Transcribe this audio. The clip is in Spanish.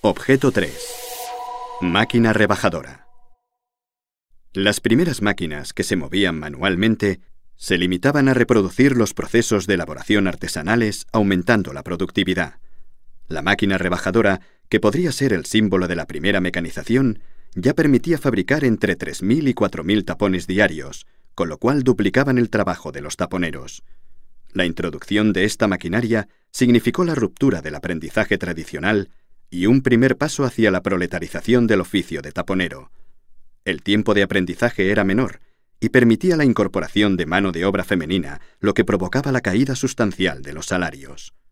Objeto 3. Máquina rebajadora. Las primeras máquinas que se movían manualmente se limitaban a reproducir los procesos de elaboración artesanales, aumentando la productividad. La máquina rebajadora, que podría ser el símbolo de la primera mecanización, ya permitía fabricar entre 3.000 y 4.000 tapones diarios, con lo cual duplicaban el trabajo de los taponeros. La introducción de esta maquinaria significó la ruptura del aprendizaje tradicional y un primer paso hacia la proletarización del oficio de taponero. El tiempo de aprendizaje era menor y permitía la incorporación de mano de obra femenina, lo que provocaba la caída sustancial de los salarios.